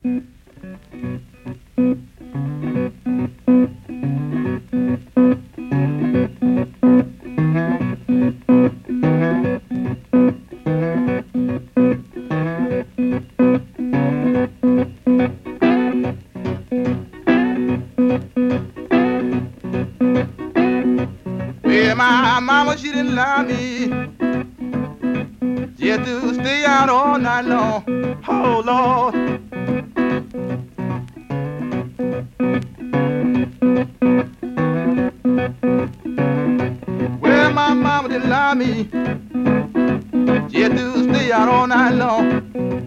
Well, my mama, she didn't allow me just to stay out all night long. Oh, Lord. Well, my mama didn't allow me just to stay out all night long.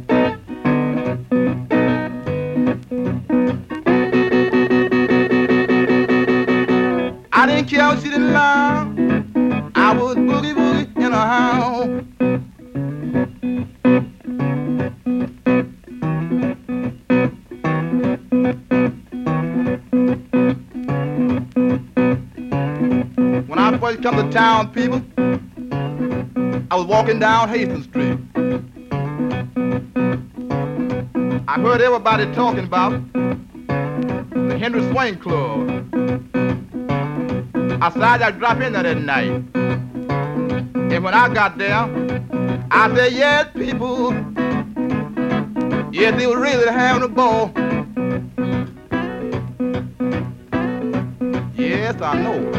I didn't care if she didn't allow. I would boogie woogie in her house. When I first come to town, people, I was walking down Hastings Street. I heard everybody talking about the Henry Swain Club. I decided I'd drop in there that night. And when I got there, I said, yes, people, yes, they were really having a ball. Yes, I know.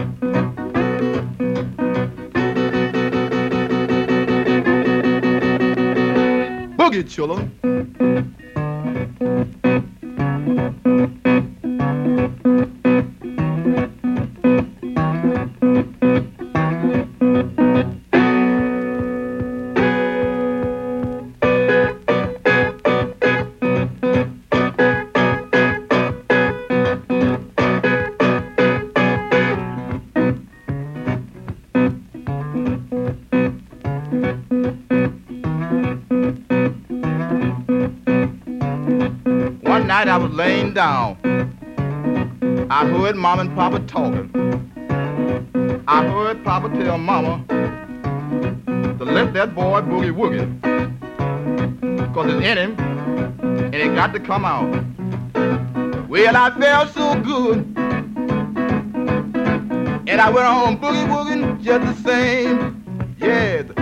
Boogie, children. One night I was laying down. I heard Mom and Papa talking. I heard Papa tell Mama to let that boy boogie woogie, 'cause it's in him and it got to come out. Well, I felt so good, and I went on boogie wooging just the same. Yeah.